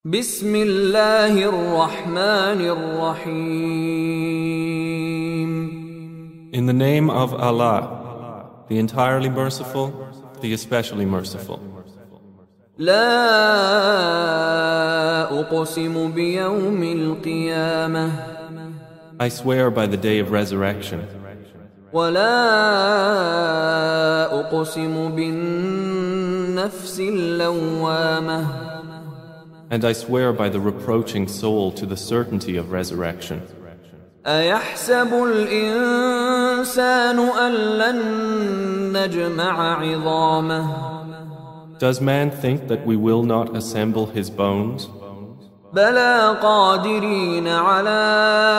بسم الله الرحمن الرحيم. In the name of Allah, the entirely merciful, the especially merciful. لا أقسم بيوم القيامة I swear by the day of resurrection, ولا أقسم بالنفس اللوامة and I swear by the reproaching soul to the certainty of resurrection. أيحسب الإنسان أن لن نجمع عظامه Does man think that we will not assemble his bones? بلى قادرين على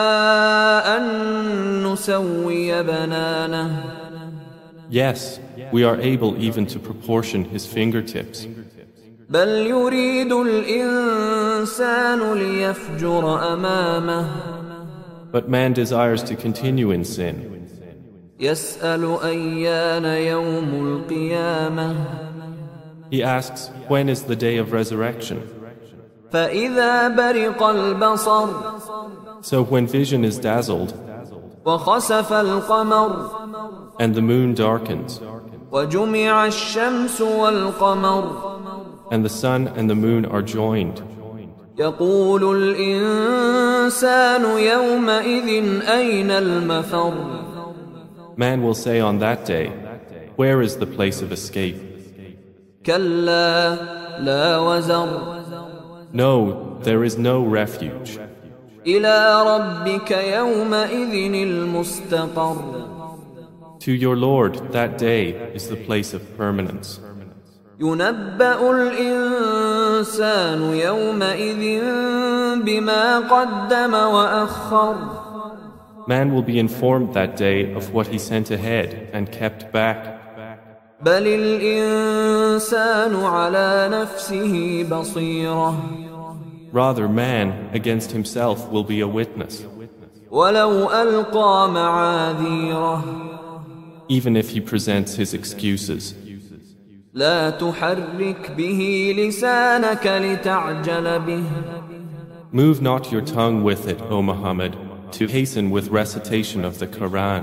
أن نسوي بنانه Yes, we are able even to proportion his fingertips. بل يريد الإنسان ليفجر أمامه But man desires to continue in sin. يسأل أيان يوم القيامة He asks, when is the day of resurrection? فإذا برق البصر So when vision is dazzled, وخسف القمر and the moon darkens, وجمع الشمس والقمر and the sun and the moon are joined, يقول الإنسان يومئذ أين المفر man will say on that day, where is the place of escape? كلا لا وزر No, there is no refuge. إلى ربك يومئذ المستقر To your Lord, that day is the place of permanence. ينبأ الإنسان يومئذ بما قدم وأخر Man will be informed that day of what he sent ahead and kept back. بل الإنسان على نفسه بصيرة Rather, man against himself will be a witness, ولو ألقى معاذيره even if he presents his excuses. لا تحرك به لسانك لتعجل به Move not your tongue with it, O Muhammad, to hasten with recitation of the Quran.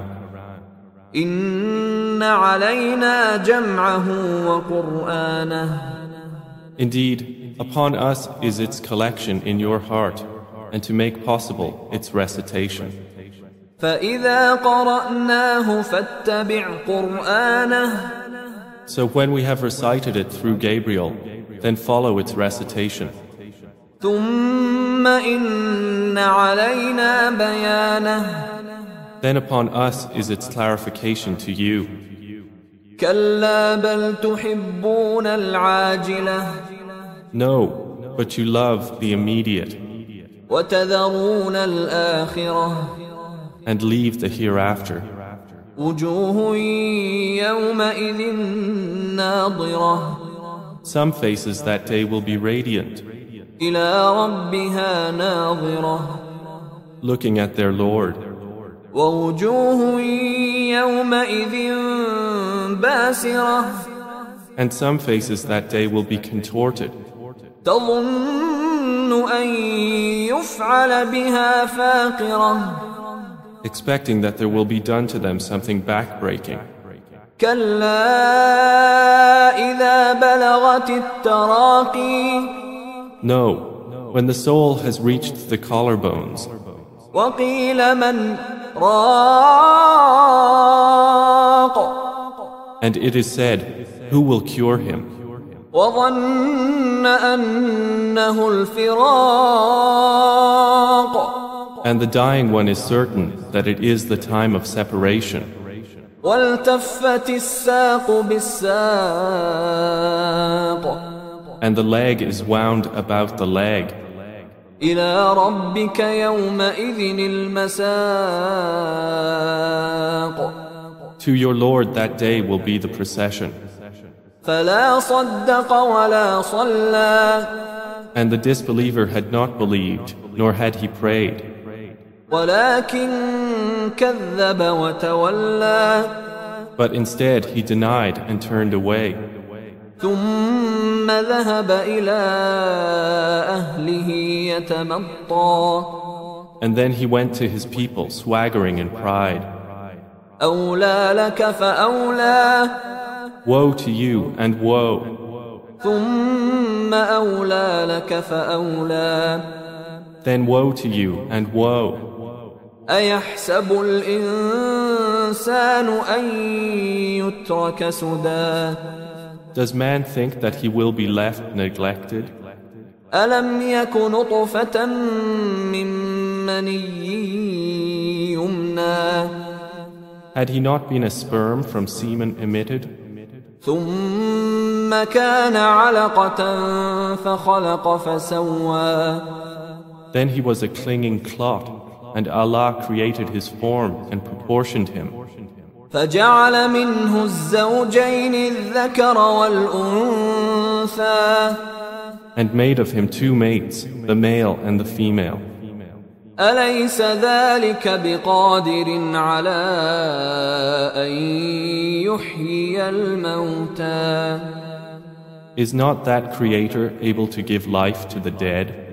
إن علينا جمعه وقرآنه Indeed, upon us is its collection in your heart, and to make possible its recitation. فإذا قرأناه فاتبع قرآنه So when we have recited it through Gabriel, then follow its recitation. ثم إن علينا بيانه Then upon us is its clarification to you. كلا بل تحبون العاجلة No, but you love the immediate وتذرون الآخرة and leave the hereafter. وجوه يومئذ ناظرة Some faces that day will be radiant, إلى ربها ناظرة looking at their Lord, ووجوه يومئذ باسرة and some faces that day will be contorted, تظن أن يفعل بها فاقرة expecting that there will be done to them something backbreaking. كلا إذا بلغت التراقي No, when the soul has reached the collarbones, وقيل من راق and it is said, who will cure him? وظن أنه الفراق And the dying one is certain that it is the time of separation. والتفت الساق بالساق And the leg is wound about the leg. إلى ربك يومئذ المساق To your Lord that day will be the procession. فلا صدق ولا صلى And the disbeliever had not believed, nor had he prayed. ولكن كذب وتولى But instead he denied and turned away. ثم ثم ذهب إلى أهله يتمطى And then he went to his people, swaggering in pride. أولى لك فأولى Woe to you, and woe. ثم أولى لك فأولى Then woe to you, and woe. أيحسب الإنسان أن يترك سدى Does man think that he will be left neglected? ألم يك نطفة من مني يمنى Had he not been a sperm from semen emitted? ثم كان علقة فخلق فسوى Then he was a clinging clot, and Allah created his form and proportioned him, فجعل منه الزوجين الذكر والأنثى and made of him two mates, the male and the female. أليس ذلك بقادر على أن يحيي الموتى Is not that Creator able to give life to the dead?